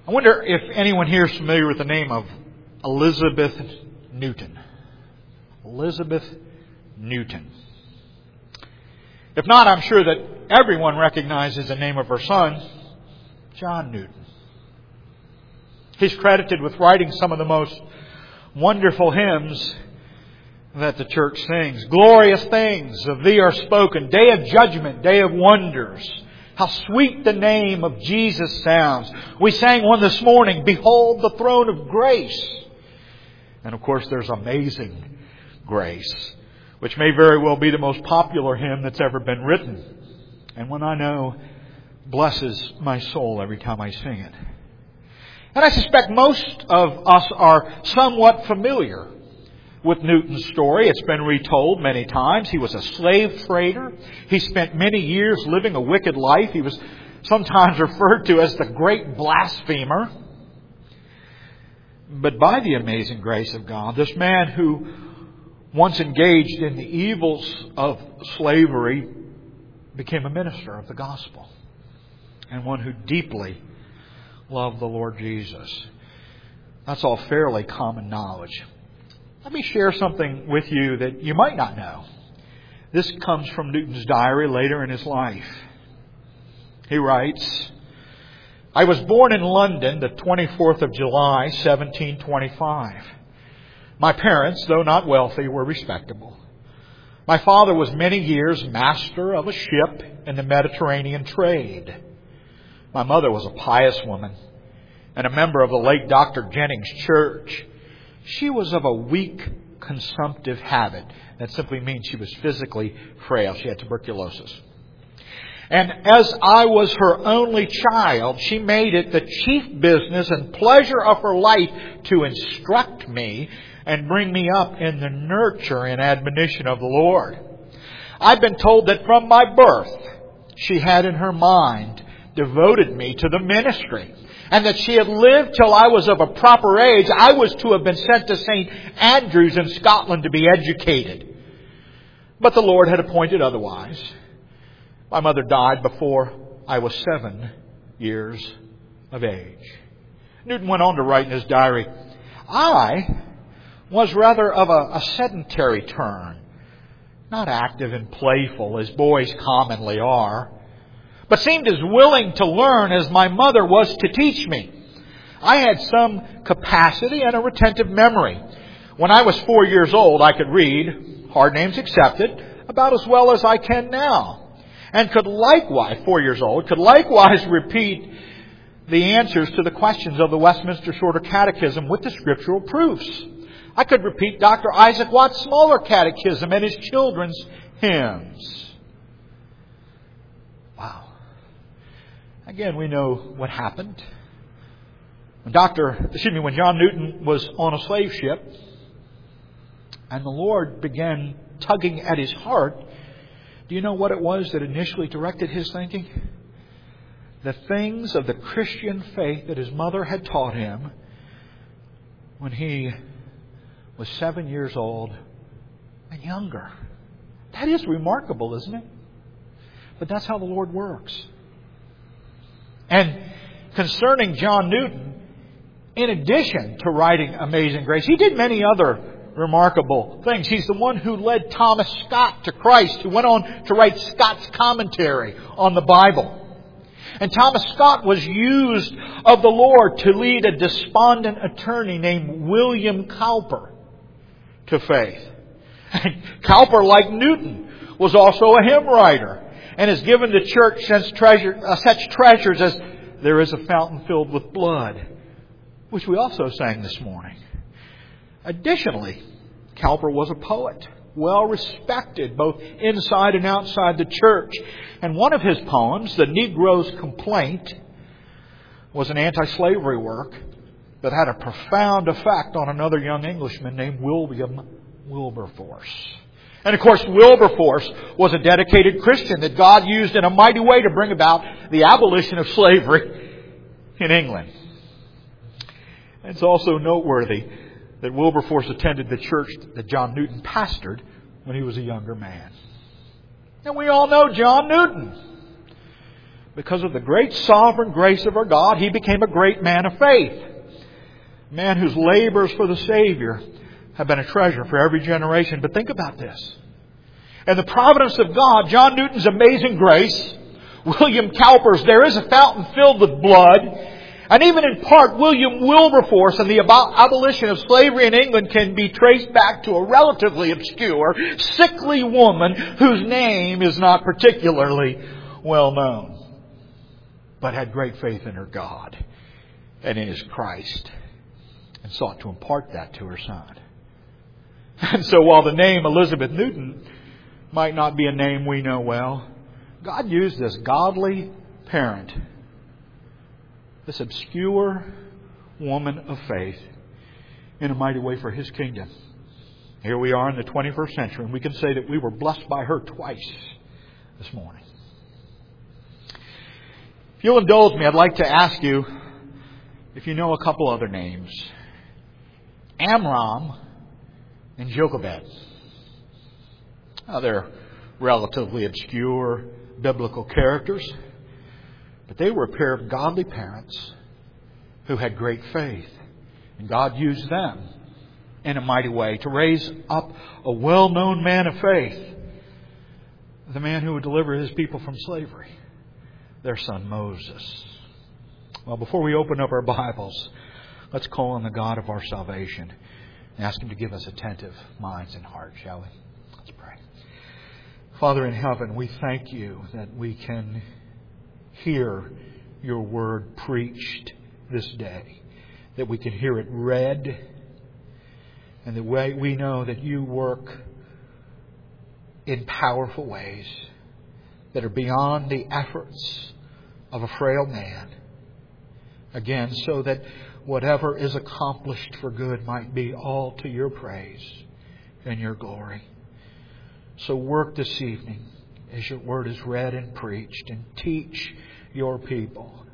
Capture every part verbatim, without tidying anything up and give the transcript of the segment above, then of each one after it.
I wonder if anyone here is familiar with the name of Elizabeth Newton. Elizabeth Newton. If not, I'm sure that everyone recognizes the name of her son, John Newton. He's credited with writing some of the most wonderful hymns that the church sings. Glorious things of Thee are spoken, day of judgment, day of wonders. How sweet the name of Jesus sounds. We sang one this morning, Behold the throne of grace. And of course there's Amazing Grace, which may very well be the most popular hymn that's ever been written. And one I know blesses my soul every time I sing it. And I suspect most of us are somewhat familiar with Newton's story. It's been retold many times. He was a slave trader. He spent many years living a wicked life. He was sometimes referred to as the great blasphemer. But by the amazing grace of God, this man who once engaged in the evils of slavery became a minister of the gospel and one who deeply loved the Lord Jesus. That's all fairly common knowledge. Let me share something with you that you might not know. This comes from Newton's diary later in his life. He writes, I was born in London the twenty-fourth of July, seventeen twenty-five. My parents, though not wealthy, were respectable. My father was many years master of a ship in the Mediterranean trade. My mother was a pious woman and a member of the late Doctor Jennings Church. She was of a weak, consumptive habit. That simply means she was physically frail. She had tuberculosis. And as I was her only child, she made it the chief business and pleasure of her life to instruct me and bring me up in the nurture and admonition of the Lord. I've been told that from my birth, she had in her mind devoted me to the ministry, and that she had lived till I was of a proper age. I was to have been sent to Saint Andrews in Scotland to be educated. But the Lord had appointed otherwise. My mother died before I was seven years of age. Newton went on to write in his diary, I was rather of a, a sedentary turn, not active and playful as boys commonly are, but seemed as willing to learn as my mother was to teach me. I had some capacity and a retentive memory. When I was four years old, I could read, hard names accepted, about as well as I can now. And could likewise, four years old, could likewise repeat the answers to the questions of the Westminster Shorter Catechism with the scriptural proofs. I could repeat Doctor Isaac Watts' smaller catechism and his children's hymns. Wow. Again, we know what happened. When Doctor, excuse me, when John Newton was on a slave ship and the Lord began tugging at his heart, do you know what it was that initially directed his thinking? The things of the Christian faith that his mother had taught him when he was seven years old and younger. That is remarkable, isn't it? But that's how the Lord works. And concerning John Newton, in addition to writing Amazing Grace, he did many other remarkable things. He's the one who led Thomas Scott to Christ, who went on to write Scott's commentary on the Bible. And Thomas Scott was used of the Lord to lead a despondent attorney named William Cowper to faith. And Cowper, like Newton, was also a hymn writer and has given the church such, treasure, uh, such treasures as There is a Fountain Filled with Blood, which we also sang this morning. Additionally, Cowper was a poet, well respected both inside and outside the church. And one of his poems, The Negro's Complaint, was an anti-slavery work that had a profound effect on another young Englishman named William Wilberforce. And of course, Wilberforce was a dedicated Christian that God used in a mighty way to bring about the abolition of slavery in England. It's also noteworthy that Wilberforce attended the church that John Newton pastored when he was a younger man. And we all know John Newton. because of the great sovereign grace of our God, he became a great man of faith. A man whose labors for the Savior have been a treasure for every generation. But think about this. In the providence of God, John Newton's Amazing Grace, William Cowper's There Is a Fountain Filled with Blood, and even in part William Wilberforce and the abolition of slavery in England can be traced back to a relatively obscure, sickly woman whose name is not particularly well known, but had great faith in her God and in His Christ, and sought to impart that to her son. And so while the name Elizabeth Newton might not be a name we know well, God used this godly parent, this obscure woman of faith, in a mighty way for His kingdom. Here we are in the twenty-first century, and we can say that we were blessed by her twice this morning. If you'll indulge me, I'd like to ask you if you know a couple other names. Amram and Jochebed. Now, they're relatively obscure biblical characters, but they were a pair of godly parents who had great faith. And God used them in a mighty way to raise up a well-known man of faith, the man who would deliver His people from slavery, their son Moses. Well, before we open up our Bibles, let's call on the God of our salvation and ask Him to give us attentive minds and hearts, shall we? Let's pray. Father in heaven, we thank You that we can hear Your Word preached this day, that we can hear it read, and that we know that You work in powerful ways that are beyond the efforts of a frail man. Again, so that whatever is accomplished for good might be all to Your praise and Your glory. So work this evening as Your Word is read and preached, and teach Your people.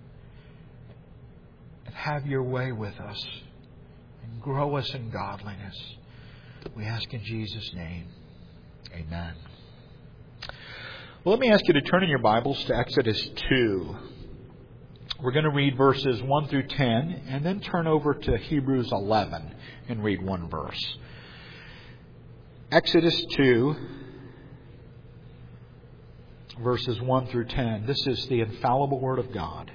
And have Your way with us and grow us in godliness. We ask in Jesus' name. Amen. Well, let me ask you to turn in your Bibles to Exodus two. We're going to read verses one through ten, and then turn over to Hebrews eleven and read one verse. Exodus two, verses one through ten. This is the infallible Word of God.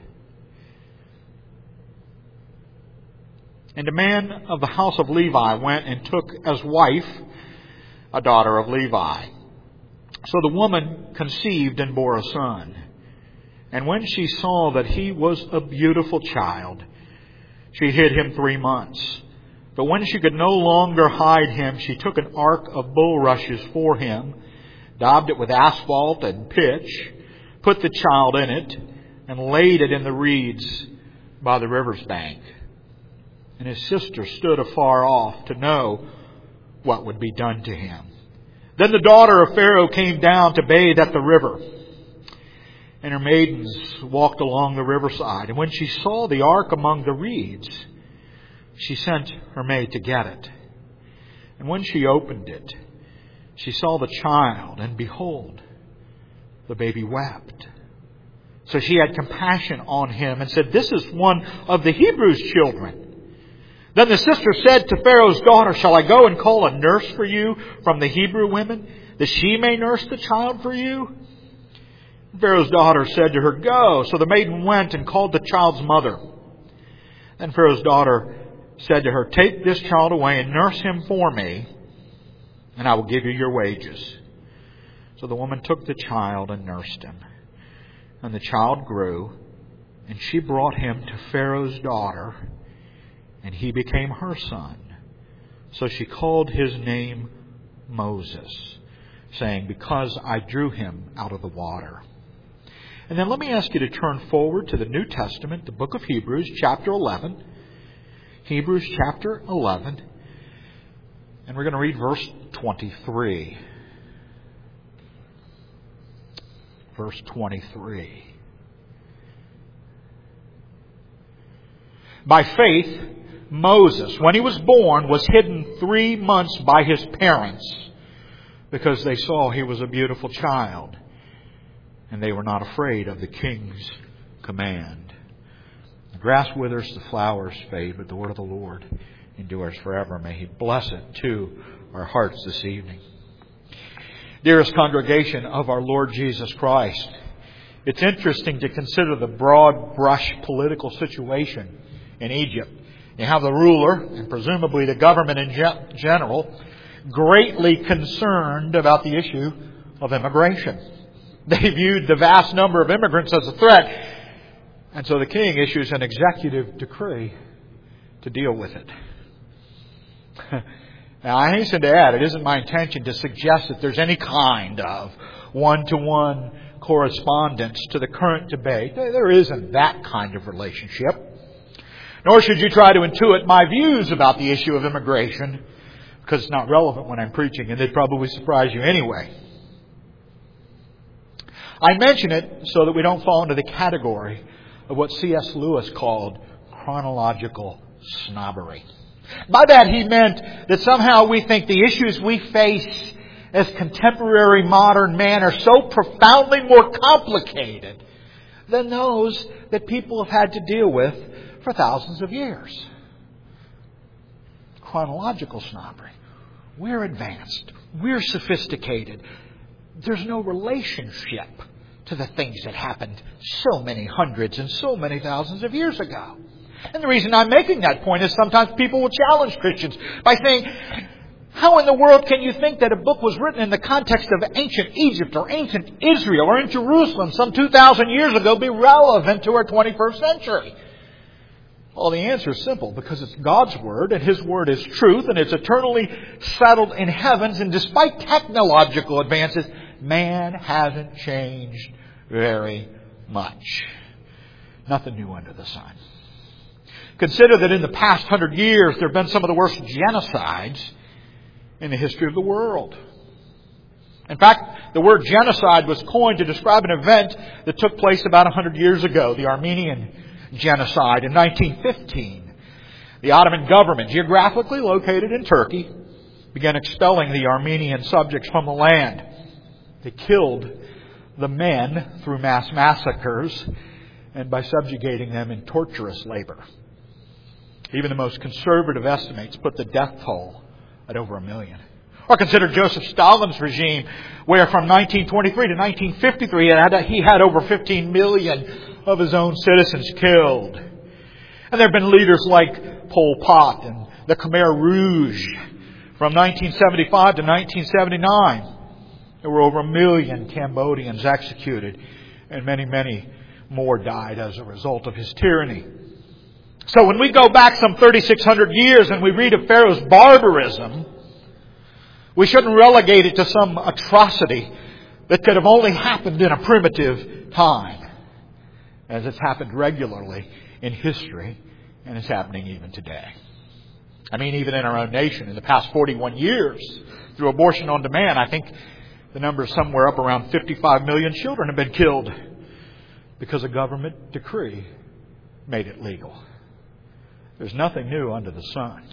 And a man of the house of Levi went and took as wife a daughter of Levi. So the woman conceived and bore a son. And when she saw that he was a beautiful child, she hid him three months. But when she could no longer hide him, she took an ark of bulrushes for him, daubed it with asphalt and pitch, put the child in it, and laid it in the reeds by the river's bank. And his sister stood afar off to know what would be done to him. Then the daughter of Pharaoh came down to bathe at the river, and her maidens walked along the riverside. And when she saw the ark among the reeds, she sent her maid to get it. And when she opened it, she saw the child, and behold, the baby wept. So she had compassion on him and said, "This is one of the Hebrews' children." Then the sister said to Pharaoh's daughter, "Shall I go and call a nurse for you from the Hebrew women, that she may nurse the child for you?" Pharaoh's daughter said to her, "Go." So the maiden went and called the child's mother. Then Pharaoh's daughter said to her, "Take this child away and nurse him for me, and I will give you your wages." So the woman took the child and nursed him. And the child grew, and she brought him to Pharaoh's daughter, and he became her son. So she called his name Moses, saying, "Because I drew him out of the water." And then let me ask you to turn forward to the New Testament, the book of Hebrews, chapter eleven. Hebrews chapter eleven. And we're going to read verse twenty-three. Verse twenty-three. By faith, Moses, when he was born, was hidden three months by his parents because they saw he was a beautiful child and they were not afraid of the king's command. The grass withers, the flowers fade, but the word of the Lord endures forever. May He bless it to our hearts this evening. Dearest congregation of our Lord Jesus Christ, it's interesting to consider the broad brush political situation in Egypt. You have the ruler, and presumably the government in general, greatly concerned about the issue of immigration. They viewed the vast number of immigrants as a threat, and so the king issues an executive decree to deal with it. Now, I hasten to add, it isn't my intention to suggest that there's any kind of one-to-one correspondence to the current debate. There isn't that kind of relationship. Nor should you try to intuit my views about the issue of immigration, because it's not relevant when I'm preaching, and they'd probably surprise you anyway. I mention it so that we don't fall into the category of what C S Lewis called chronological snobbery. By that he meant that somehow we think the issues we face as contemporary modern man are so profoundly more complicated than those that people have had to deal with for thousands of years. Chronological snobbery. We're advanced. We're sophisticated. There's no relationship to the things that happened so many hundreds and so many thousands of years ago. And the reason I'm making that point is sometimes people will challenge Christians by saying, how in the world can you think that a book was written in the context of ancient Egypt or ancient Israel or in Jerusalem some two thousand years ago be relevant to our twenty-first century? Well, the answer is simple, because it's God's Word, and His Word is truth, and it's eternally settled in heavens, and despite technological advances, man hasn't changed very much. Nothing new under the sun. Consider that in the past hundred years, there have been some of the worst genocides in the history of the world. In fact, the word genocide was coined to describe an event that took place about one hundred years ago, the Armenian genocide in nineteen fifteen. The Ottoman government, geographically located in Turkey, began expelling the Armenian subjects from the land. They killed the men through mass massacres and by subjugating them in torturous labor. Even the most conservative estimates put the death toll at over a million. Or consider Joseph Stalin's regime, where from nineteen twenty-three to nineteen fifty-three, he had, he had over fifteen million of his own citizens killed. And there have been leaders like Pol Pot and the Khmer Rouge. From nineteen seventy-five to nineteen seventy-nine, there were over a million Cambodians executed, and many, many more died as a result of his tyranny. So when we go back some thirty-six hundred years and we read of Pharaoh's barbarism, we shouldn't relegate it to some atrocity that could have only happened in a primitive time, as it's happened regularly in history, and it's happening even today. I mean, even in our own nation, in the past forty-one years, through abortion on demand, I think the number is somewhere up around fifty-five million children have been killed because a government decree made it legal. There's nothing new under the sun.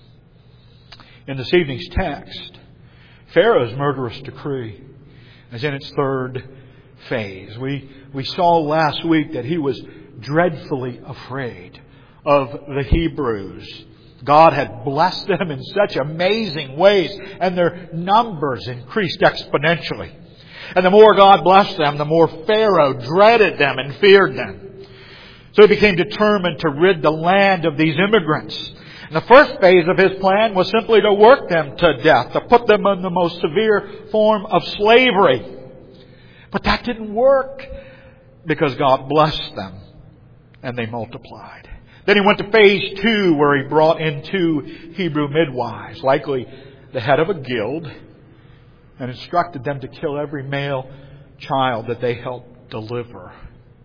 In this evening's text, Pharaoh's murderous decree is in its third phase. We, we saw last week that he was dreadfully afraid of the Hebrews. God had blessed them in such amazing ways, and their numbers increased exponentially. And the more God blessed them, the more Pharaoh dreaded them and feared them. So he became determined to rid the land of these immigrants. And the first phase of his plan was simply to work them to death, to put them in the most severe form of slavery. But that didn't work because God blessed them and they multiplied. Then he went to phase two, where he brought in two Hebrew midwives, likely the head of a guild, and instructed them to kill every male child that they helped deliver.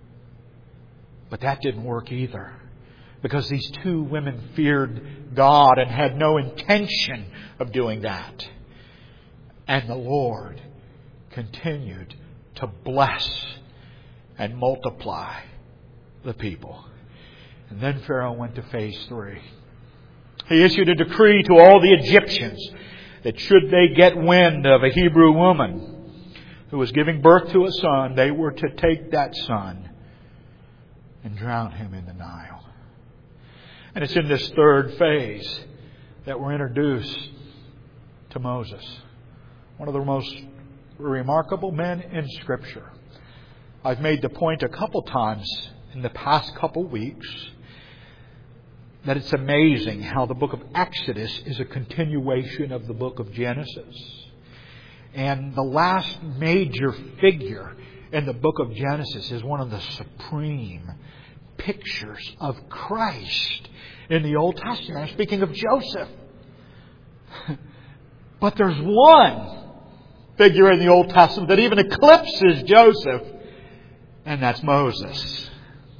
But that didn't work either, because these two women feared God and had no intention of doing that. And the Lord continued to bless and multiply the people. And then Pharaoh went to phase three. He issued a decree to all the Egyptians that should they get wind of a Hebrew woman who was giving birth to a son, they were to take that son and drown him in the Nile. And it's in this third phase that we're introduced to Moses, one of the most remarkable men in Scripture. I've made the point a couple times in the past couple weeks that it's amazing how the book of Exodus is a continuation of the book of Genesis. And the last major figure in the book of Genesis is one of the supreme pictures of Christ in the Old Testament. I'm speaking of Joseph. But there's one figure in the Old Testament that even eclipses Joseph, and that's Moses.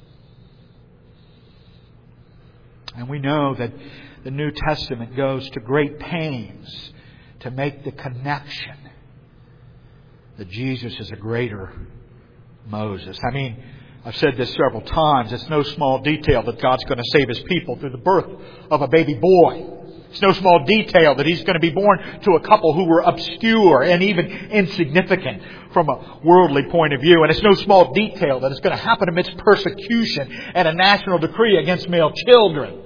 And we know that the New Testament goes to great pains to make the connection that Jesus is a greater Moses. I mean, I've said this several times. It's no small detail that God's going to save His people through the birth of a baby boy. It's no small detail that He's going to be born to a couple who were obscure and even insignificant from a worldly point of view. And it's no small detail that it's going to happen amidst persecution and a national decree against male children.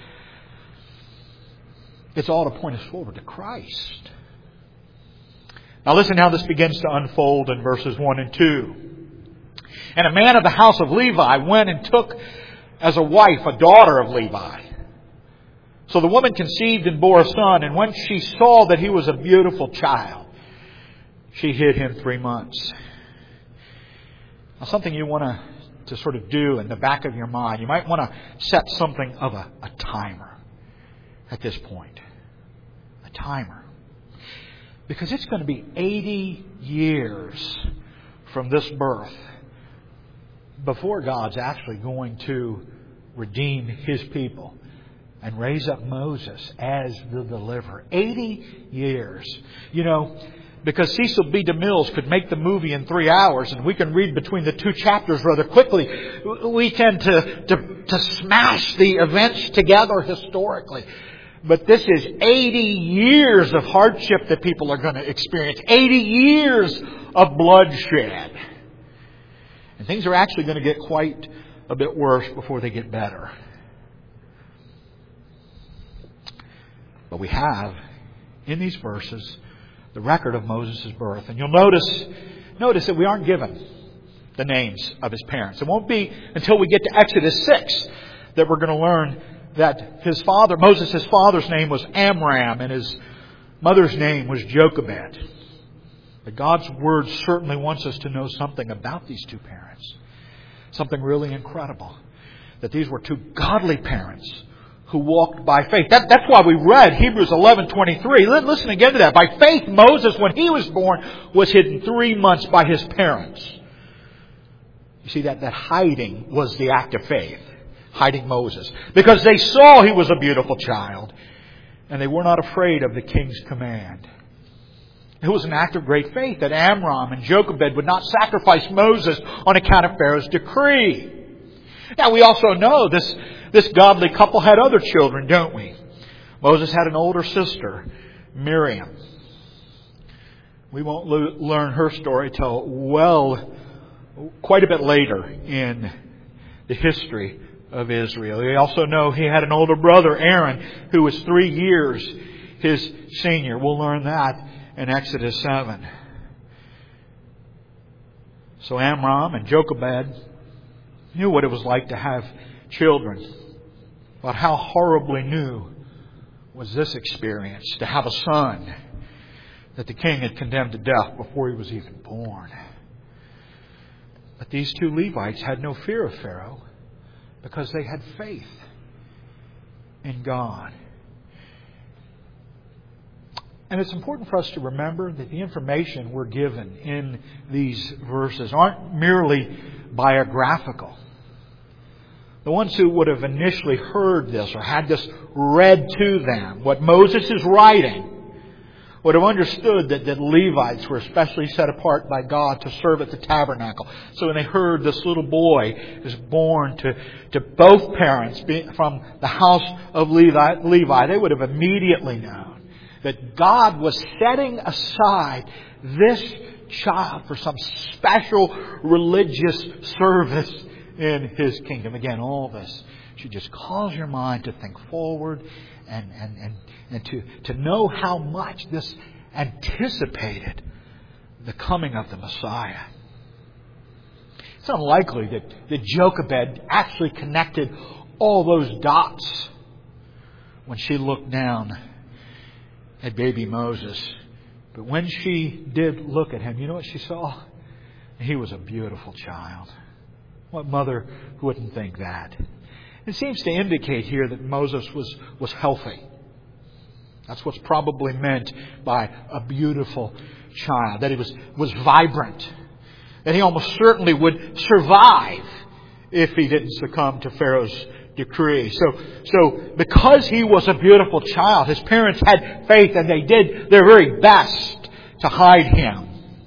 It's all to point us forward to Christ. Now listen how this begins to unfold in verses one and two. And a man of the house of Levi went and took as a wife a daughter of Levi. So the woman conceived and bore a son, and when she saw that he was a beautiful child, she hid him three months. Now something you want to, to sort of do in the back of your mind, you might want to set something of a, a timer at this point. A timer. Because it's going to be eighty years from this birth before God's actually going to redeem His people and raise up Moses as the deliverer. eighty years. You know, because Cecil B. DeMille could make the movie in three hours and we can read between the two chapters rather quickly. We tend to, to, to smash the events together historically. But this is eighty years of hardship that people are going to experience. eighty years of bloodshed. And things are actually going to get quite a bit worse before they get better. But we have, in these verses, the record of Moses' birth. And you'll notice, notice that we aren't given the names of his parents. It won't be until we get to Exodus six that we're going to learn that his father, Moses' father's name was Amram and his mother's name was Jochebed. But God's Word certainly wants us to know something about these two parents. Something really incredible. That these were two godly parents who walked by faith. That, that's why we read Hebrews eleven twenty-three. Listen again to that. By faith, Moses, when he was born, was hidden three months by his parents. You see, that, that hiding was the act of faith. Hiding Moses. Because they saw he was a beautiful child. And they were not afraid of the king's command. It was an act of great faith that Amram and Jochebed would not sacrifice Moses on account of Pharaoh's decree. Now we also know this, this godly couple had other children, don't we? Moses had an older sister, Miriam. We won't lo- learn her story till well, quite a bit later in the history of Israel. We also know he had an older brother, Aaron, who was three years his senior. We'll learn that in Exodus seven. So Amram and Jochebed knew what it was like to have children. But how horribly new was this experience to have a son that the king had condemned to death before he was even born. But these two Levites had no fear of Pharaoh because they had faith in God. And it's important for us to remember that the information we're given in these verses aren't merely biographical. The ones who would have initially heard this or had this read to them, what Moses is writing, would have understood that, that Levites were especially set apart by God to serve at the tabernacle. So when they heard this little boy is born to, to both parents from the house of Levi, Levi, they would have immediately known that God was setting aside this child for some special religious service in His kingdom. Again, all this should just cause your mind to think forward and, and, and, and to, to know how much this anticipated the coming of the Messiah. It's unlikely that, that Jochebed actually connected all those dots when she looked down at baby Moses. But when she did look at him, you know what she saw? He was a beautiful child. What mother wouldn't think that? It seems to indicate here that Moses was, was healthy. That's what's probably meant by a beautiful child. That he was, was vibrant. That he almost certainly would survive if he didn't succumb to Pharaoh's decree. So, so because he was a beautiful child, his parents had faith and they did their very best to hide him.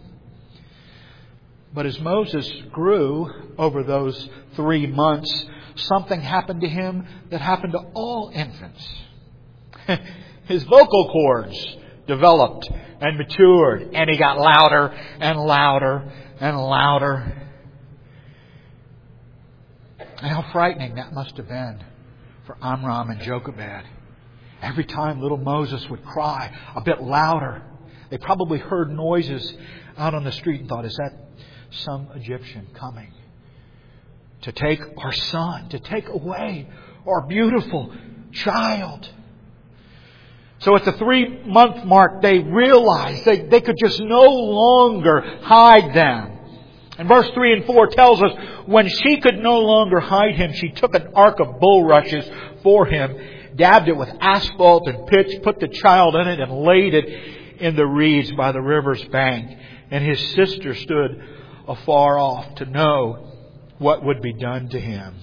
But as Moses grew over those three months, something happened to him that happened to all infants. His vocal cords developed and matured, and he got louder and louder and louder. And how frightening that must have been for Amram and Jochebed. Every time little Moses would cry a bit louder, they probably heard noises out on the street and thought, is that some Egyptian coming to take our son, to take away our beautiful child? So at the three-month mark, they realized they, they could just no longer hide them. And verse three and four tells us, when she could no longer hide him, she took an ark of bulrushes for him, dabbed it with asphalt and pitch, put the child in it, and laid it in the reeds by the river's bank. And his sister stood afar off to know what would be done to him.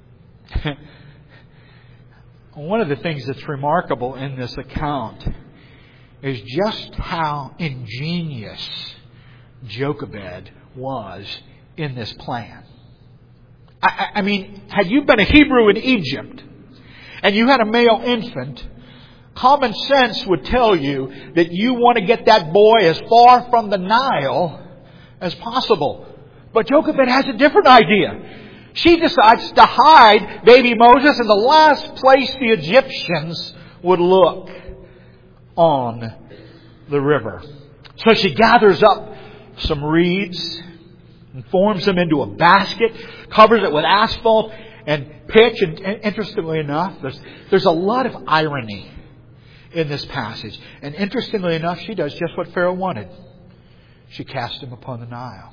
One of the things that's remarkable in this account is just how ingenious Jochebed was in this plan. I, I mean, had you been a Hebrew in Egypt and you had a male infant, common sense would tell you that you want to get that boy as far from the Nile as possible. But Jochebed has a different idea. She decides to hide baby Moses in the last place the Egyptians would look, on the river. So she gathers up some reeds and forms them into a basket, covers it with asphalt and pitch. And interestingly enough, there's, there's a lot of irony in this passage. And interestingly enough, she does just what Pharaoh wanted. She cast him upon the Nile.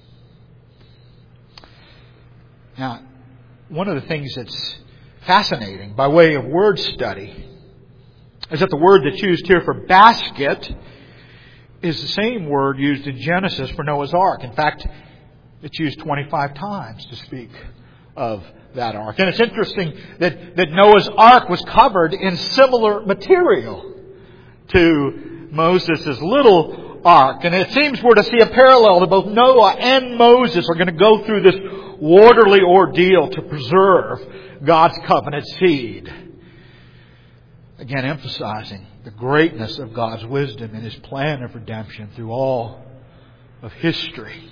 Now, one of the things that's fascinating by way of word study is that the word that's used here for basket is the same word used in Genesis for Noah's Ark. In fact, it's used twenty-five times to speak of that ark. And it's interesting that, that Noah's Ark was covered in similar material to Moses' little ark. And it seems we're to see a parallel that both Noah and Moses are going to go through this waterly ordeal to preserve God's covenant seed. Again, emphasizing the greatness of God's wisdom in His plan of redemption through all of history.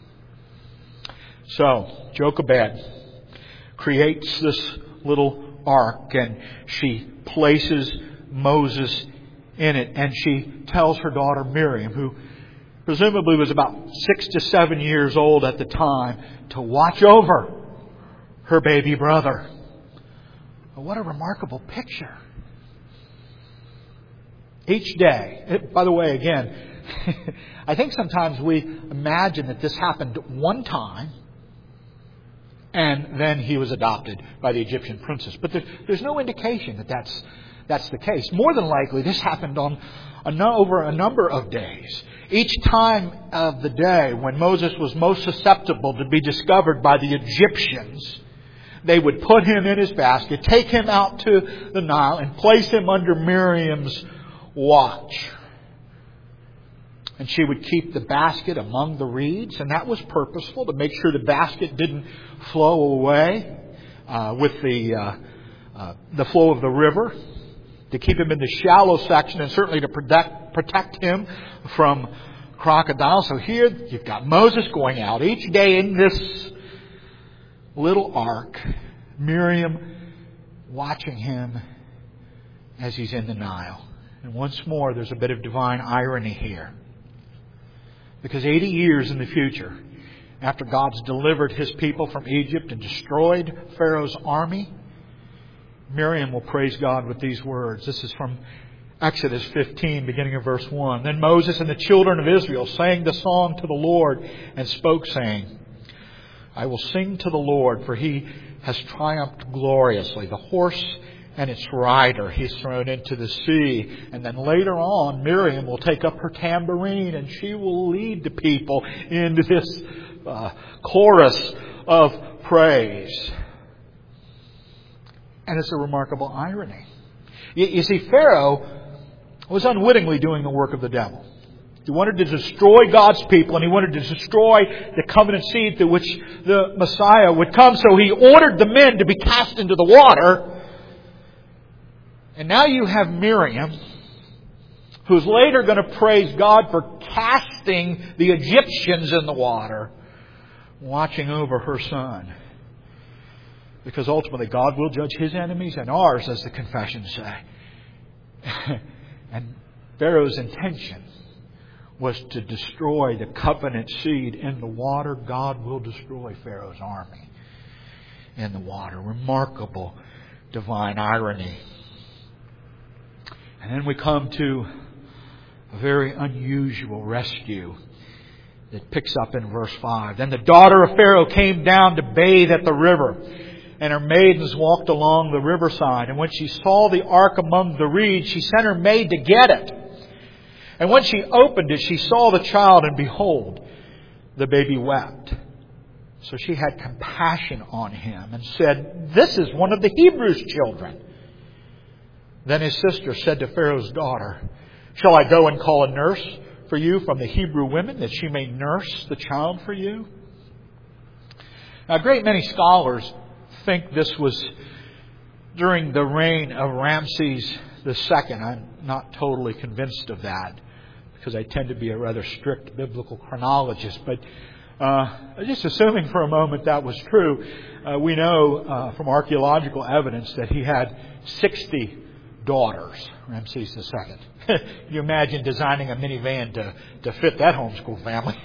So, Jochebed creates this little ark and she places Moses in it. And she tells her daughter Miriam, who presumably was about six to seven years old at the time, to watch over her baby brother. What a remarkable picture. Each day, by the way, again, I think sometimes we imagine that this happened one time and then he was adopted by the Egyptian princess. But there, there's no indication that that's, that's the case. More than likely, this happened on a no, over a number of days. Each time of the day when Moses was most susceptible to be discovered by the Egyptians, they would put him in his basket, take him out to the Nile, and place him under Miriam's watch. And she would keep the basket among the reeds, and that was purposeful, to make sure the basket didn't flow away uh, with the uh, uh, the flow of the river, to keep him in the shallow section, and certainly to protect protect him from crocodile. So here you've got Moses going out each day in this little ark. Miriam watching him as he's in the Nile. And once more, there's a bit of divine irony here. Because eighty years in the future, after God's delivered His people from Egypt and destroyed Pharaoh's army, Miriam will praise God with these words. This is from Exodus fifteen, beginning of verse one. Then Moses and the children of Israel sang the song to the Lord and spoke, saying, I will sing to the Lord, for He has triumphed gloriously. The horse and its rider He's thrown into the sea. And then later on, Miriam will take up her tambourine and she will lead the people into this uh, chorus of praise. And it's a remarkable irony. You, you see, Pharaoh was unwittingly doing the work of the devil. He wanted to destroy God's people, and he wanted to destroy the covenant seed through which the Messiah would come. So he ordered the men to be cast into the water. And now you have Miriam, who's later going to praise God for casting the Egyptians in the water, watching over her son. Because ultimately God will judge His enemies and ours, as the confessions say. And Pharaoh's intention was to destroy the covenant seed in the water. God will destroy Pharaoh's army in the water. Remarkable divine irony. And then we come to a very unusual rescue that picks up in verse five. Then the daughter of Pharaoh came down to bathe at the river, and her maidens walked along the riverside. And when she saw the ark among the reeds, she sent her maid to get it. And when she opened it, she saw the child, and behold, the baby wept. So she had compassion on him and said, This is one of the Hebrews' children. Then his sister said to Pharaoh's daughter, Shall I go and call a nurse for you from the Hebrew women, that she may nurse the child for you? Now, a great many scholars think this was during the reign of Ramses the Second. I'm not totally convinced of that, because I tend to be a rather strict biblical chronologist. But uh, just assuming for a moment that was true, uh, we know uh, from archaeological evidence that he had sixty daughters, Ramses the Second. Can you imagine designing a minivan to, to fit that homeschool family?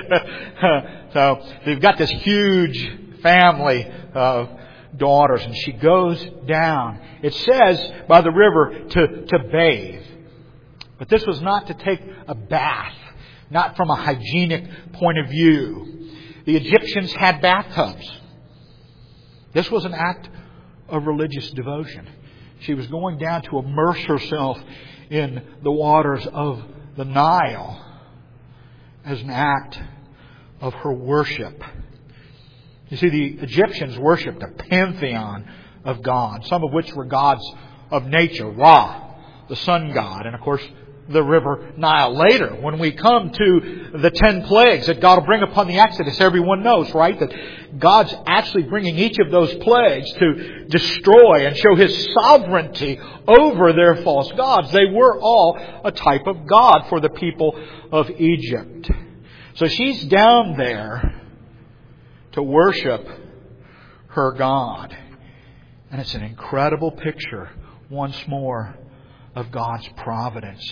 So they've got this huge family of daughters, and she goes down, it says, by the river to, to bathe. But this was not to take a bath, not from a hygienic point of view. The Egyptians had bathtubs. This was an act of religious devotion. She was going down to immerse herself in the waters of the Nile as an act of her worship. You see, the Egyptians worshipped a pantheon of gods, some of which were gods of nature, Ra, the sun god, and of course the river Nile. Later, when we come to the ten plagues that God will bring upon the Exodus, everyone knows, right, that God's actually bringing each of those plagues to destroy and show His sovereignty over their false gods. They were all a type of God for the people of Egypt. So she's down there to worship her God. And it's an incredible picture, once more, of God's providence.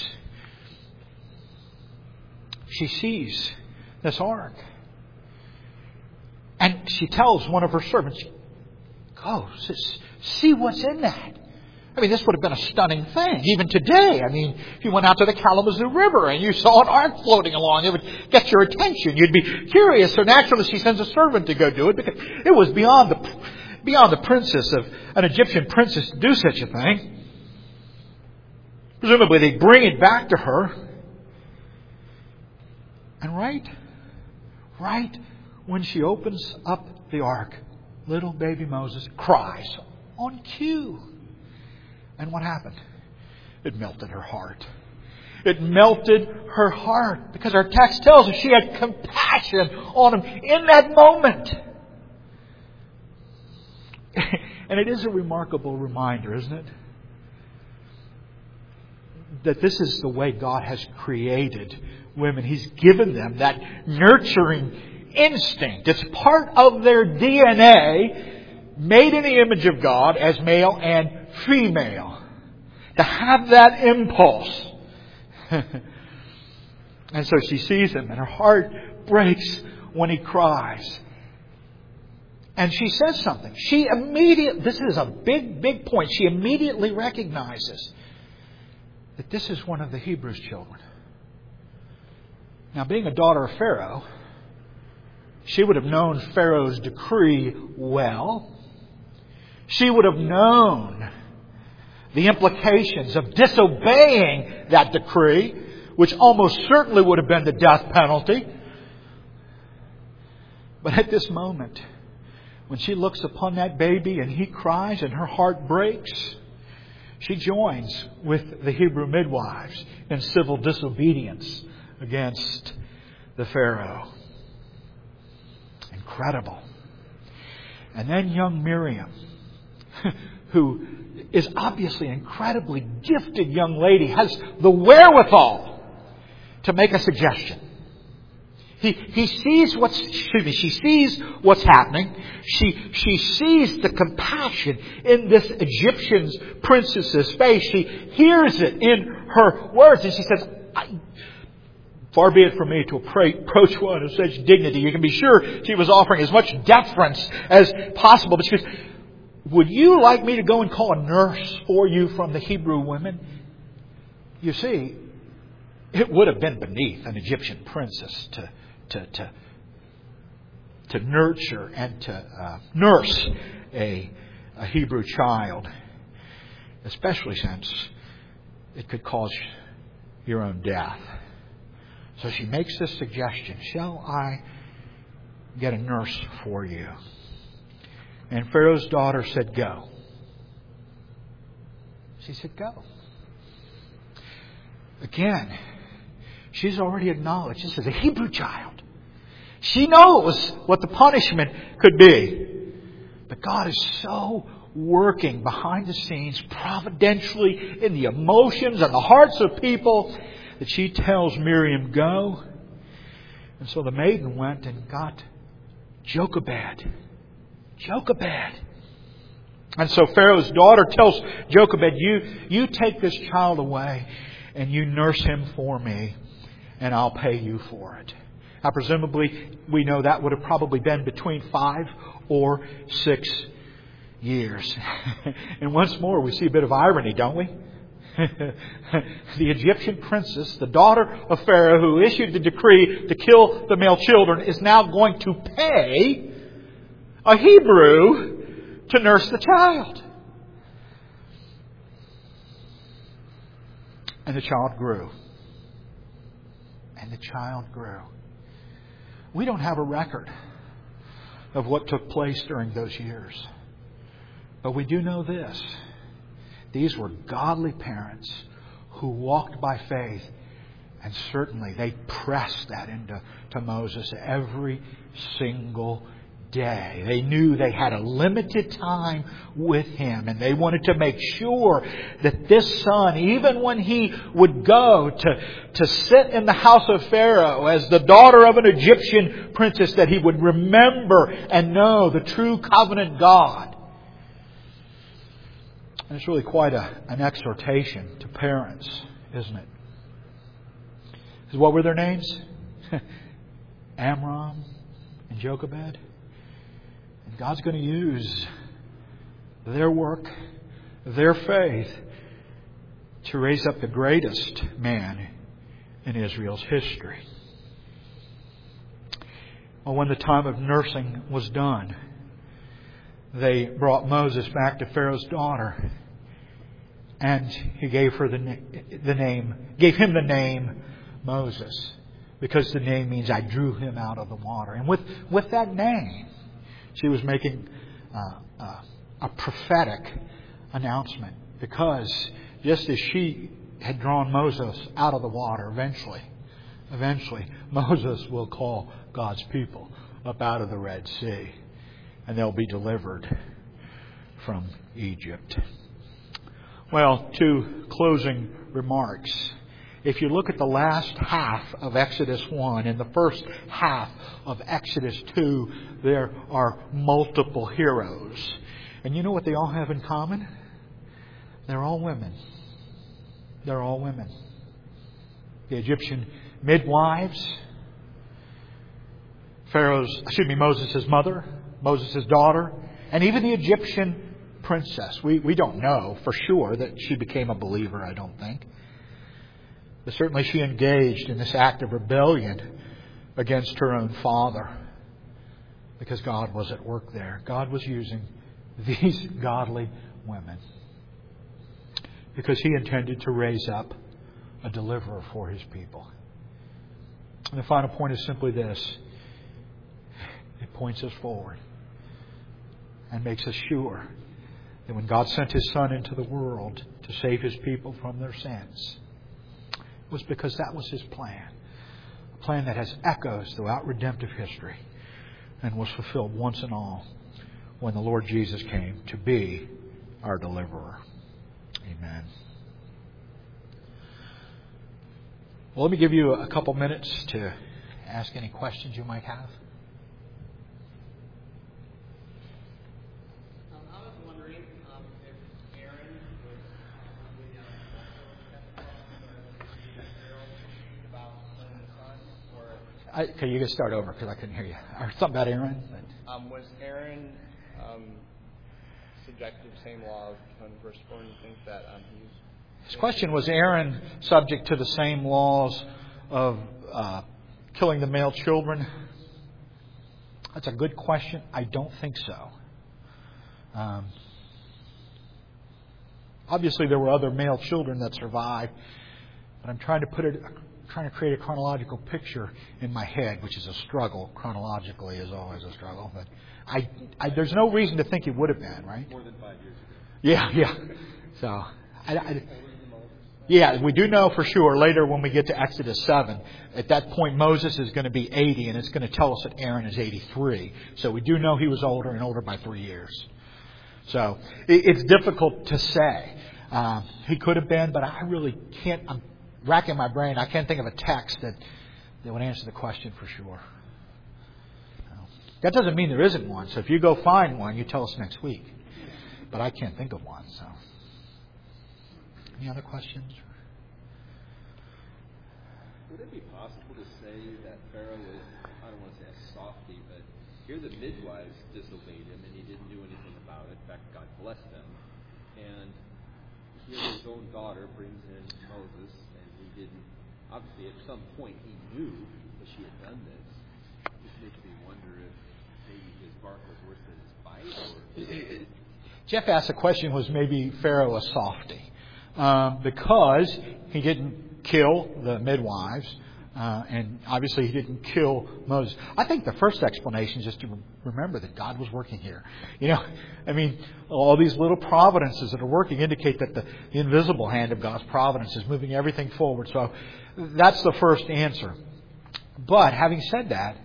She sees this ark. And she tells one of her servants, Go, see what's in that. I mean, this would have been a stunning thing, even today. I mean, if you went out to the Kalamazoo River and you saw an ark floating along, it would get your attention. You'd be curious. So naturally, she sends a servant to go do it, because it was beyond the beyond the princess of an Egyptian princess to do such a thing. Presumably, they bring it back to her. And right, right when she opens up the ark, little baby Moses cries on cue. And what happened? It melted her heart. It melted her heart, because our text tells us she had compassion on him in that moment. And it is a remarkable reminder, isn't it? that this is the way God has created women. He's given them that nurturing instinct. It's part of their D N A, made in the image of God as male and female. To have that impulse. And so she sees him and her heart breaks when he cries. And she says something. She immediately, this is a big, big point. She immediately recognizes that this is one of the Hebrews' children. Now, being a daughter of Pharaoh, she would have known Pharaoh's decree well. She would have known the implications of disobeying that decree, which almost certainly would have been the death penalty. But at this moment, when she looks upon that baby and he cries and her heart breaks, she joins with the Hebrew midwives in civil disobedience against the Pharaoh. Incredible. And then young Miriam, who is obviously an incredibly gifted young lady, has the wherewithal to make a suggestion. He, he sees what's, excuse me, she sees what's happening. She, she sees the compassion in this Egyptian princess's face. She hears it in her words. And she says, I, far be it from me to approach one of such dignity. You can be sure she was offering as much deference as possible. But she goes, would you like me to go and call a nurse for you from the Hebrew women? You see, it would have been beneath an Egyptian princess to to to, to nurture and to uh, nurse a, a Hebrew child, especially since it could cause your own death. So she makes this suggestion, shall I get a nurse for you? And Pharaoh's daughter said, go. She said, go. Again, she's already acknowledged this is a Hebrew child. She knows what the punishment could be. But God is so working behind the scenes, providentially, in the emotions and the hearts of people, that she tells Miriam, go. And so the maiden went and got Jochebed. Jochebed. And so Pharaoh's daughter tells Jochebed, you, you take this child away and you nurse him for me, and I'll pay you for it. Now, presumably, we know that would have probably been between five or six years. And once more, we see a bit of irony, don't we? The Egyptian princess, the daughter of Pharaoh, who issued the decree to kill the male children, is now going to pay a Hebrew to nurse the child. And the child grew. And the child grew. We don't have a record of what took place during those years. But we do know this. These were godly parents who walked by faith. And certainly they pressed that into to Moses every single day. They knew they had a limited time with him, and they wanted to make sure that this son, even when he would go to, to sit in the house of Pharaoh as the daughter of an Egyptian princess, that he would remember and know the true covenant God. And it's really quite a, an exhortation to parents, isn't it? Because what were their names? Amram and Jochebed. And God's going to use their work, their faith, to raise up the greatest man in Israel's history. Well, when the time of nursing was done, they brought Moses back to Pharaoh's daughter, and he gave her the, the name, gave him the name Moses, because the name means I drew him out of the water. And with, with that name, she was making uh, uh, a prophetic announcement, because just as she had drawn Moses out of the water, eventually, eventually Moses will call God's people up out of the Red Sea, and they'll be delivered from Egypt. Well, two closing remarks. If you look at the last half of Exodus one and the first half of Exodus two, there are multiple heroes. And you know what they all have in common? They're all women. They're all women. The Egyptian midwives, Pharaoh's, excuse me, Moses' mother, Moses' daughter, and even the Egyptian princess. We, we don't know for sure that she became a believer, I don't think. But certainly she engaged in this act of rebellion against her own father because God was at work there. God was using these godly women because He intended to raise up a deliverer for His people. And the final point is simply this. It points us forward and makes us sure that when God sent His Son into the world to save His people from their sins, it was because that was His plan. A plan that has echoes throughout redemptive history and was fulfilled once and all when the Lord Jesus came to be our deliverer. Amen. Well, let me give you a couple minutes to ask any questions you might have. Um, I was wondering um, if Aaron was probably uh, about the son, or I, okay, you can start over because I couldn't hear you. Or something about Aaron. um, was Aaron um, subject to the same law on verse four? And you think that um, he's His question was, Aaron subject to the same laws of uh, killing the male children? That's a good question. I don't think so. Um, obviously, there were other male children that survived, but I'm trying to put it, trying to create a chronological picture in my head, which is a struggle. Chronologically is always a struggle, but I, I there's no reason to think it would have been, right? More than five years ago. Yeah, yeah. So, I, I, yeah, we do know for sure later when we get to Exodus seven, at that point Moses is going to be eighty, and it's going to tell us that Aaron is eighty-three. So we do know he was older and older by three years. So it, it's difficult to say. Um, he could have been, but I really can't. I'm racking my brain. I can't think of a text that, that would answer the question for sure. That doesn't mean there isn't one. So if you go find one, you tell us next week. But I can't think of one. So, any other questions? Would it be possible to say that Pharaoh was, I don't want to say a softie, but here the midwives disobeyed him and he didn't do anything about it. In fact, God blessed them. And here his own daughter brings in Moses, and he didn't, obviously at some point he knew that she had done this. It just makes me wonder if maybe his bark was worse than his bite, or... Jeff asked the question, was maybe Pharaoh a softie? Um, because he didn't kill the midwives, uh, and obviously he didn't kill Moses. I think the first explanation is just to remember that God was working here. You know, I mean, all these little providences that are working indicate that the, the invisible hand of God's providence is moving everything forward. So that's the first answer. But having said that,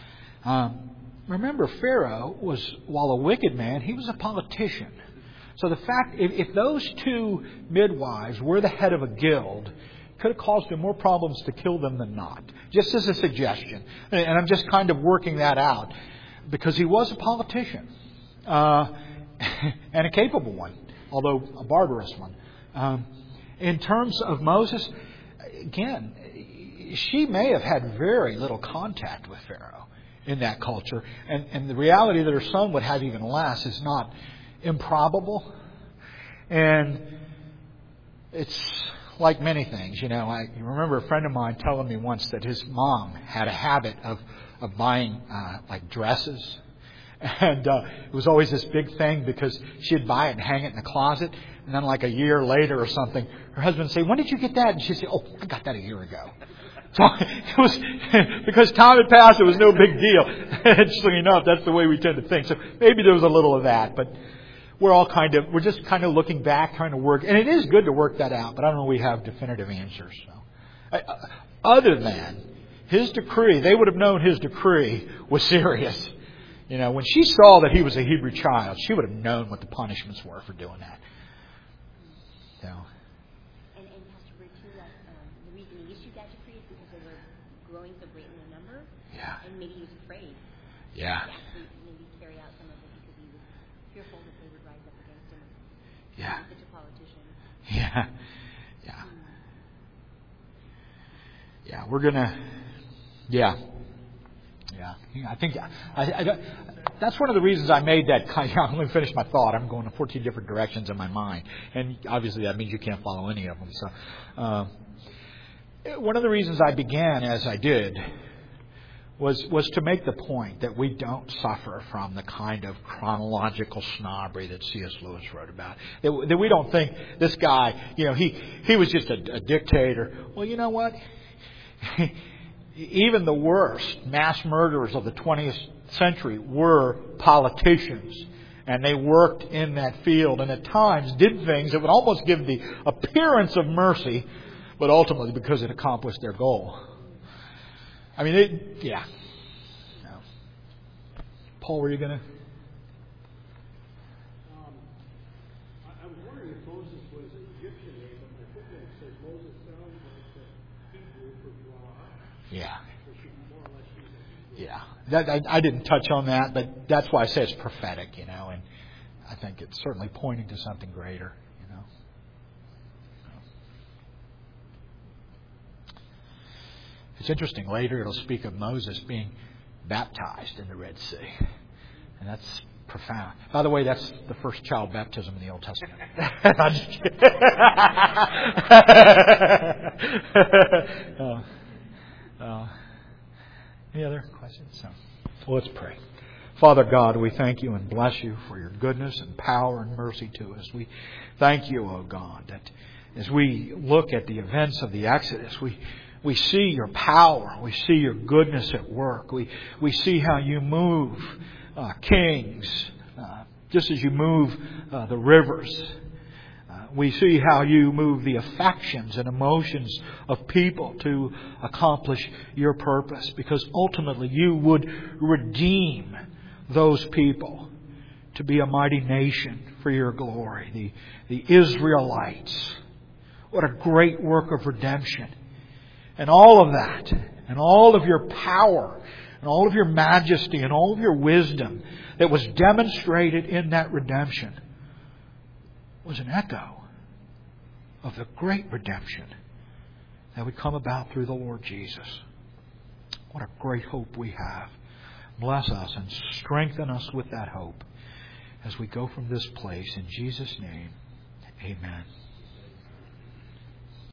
um, remember, Pharaoh was, while a wicked man, he was a politician. So the fact, if, if those two midwives were the head of a guild, it could have caused him more problems to kill them than not. Just as a suggestion. And, and I'm just kind of working that out. Because he was a politician. Uh, and a capable one. Although a barbarous one. Um, in terms of Moses, again, she may have had very little contact with Pharaoh in that culture. And, and the reality that her son would have even less is not improbable. And it's like many things. You know, I remember a friend of mine telling me once that his mom had a habit of, of buying uh, like dresses. And uh, it was always this big thing because she'd buy it and hang it in the closet. And then like a year later or something, her husband would say, "When did you get that?" And she'd say, "Oh, I got that a year ago." So it was, because time had passed, it was no big deal. Interestingly enough, that's the way we tend to think. So maybe there was a little of that, but we're all kind of, we're just kind of looking back, trying to work. And it is good to work that out, but I don't know we have definitive answers. So, uh, other than his decree, they would have known his decree was serious. You know, when she saw that he was a Hebrew child, she would have known what the punishments were for doing that. So. And, and Pastor referred to that um, the reason he issued that decree is because they were growing so great in the number. Yeah. And maybe he was afraid Yeah. to actually maybe carry out some of it because he was fearful that they would rise up against him. Yeah. He's such a politician. Yeah. Yeah. Hmm. Yeah. We're gonna. Yeah. Yeah. I think I, I don't, that's one of the reasons I made that. Let me finish my thought. I'm going in fourteen different directions in my mind, and obviously that means you can't follow any of them. So, uh, one of the reasons I began as I did was was to make the point that we don't suffer from the kind of chronological snobbery that C S Lewis wrote about. That, that we don't think this guy, you know, he he was just a, a dictator. Well, you know what? Even the worst mass murderers of the twentieth century were politicians. And they worked in that field and at times did things that would almost give the appearance of mercy, but ultimately because it accomplished their goal. I mean, it, yeah. No. Paul, were you going to? Um, I, I was wondering if Moses was an Egyptian name, but my footnote says Moses sounds like the Hebrew for Blah. Yeah. So she more or less used it. Yeah. That, I, I didn't touch on that, but that's why I say it's prophetic, you know, and I think it's certainly pointing to something greater, you know. It's interesting. Later it'll speak of Moses being baptized in the Red Sea. And that's profound. By the way, that's the first child baptism in the Old Testament. I'm just kidding. oh. Oh. Any other questions? So, well, let's pray. Father God, we thank you and bless you for your goodness and power and mercy to us. We thank you, O God, that as we look at the events of the Exodus, we we see your power. We see your goodness at work. We we see how you move uh, kings, uh, just as you move uh, the rivers. Uh, we see how you move the affections and emotions of people to accomplish your purpose, because ultimately you would redeem those people to be a mighty nation for your glory. The, the Israelites. What a great work of redemption. And all of that, and all of your power, and all of your majesty, and all of your wisdom that was demonstrated in that redemption was an echo of the great redemption that would come about through the Lord Jesus. What a great hope we have. Bless us and strengthen us with that hope as we go from this place. In Jesus' name, amen.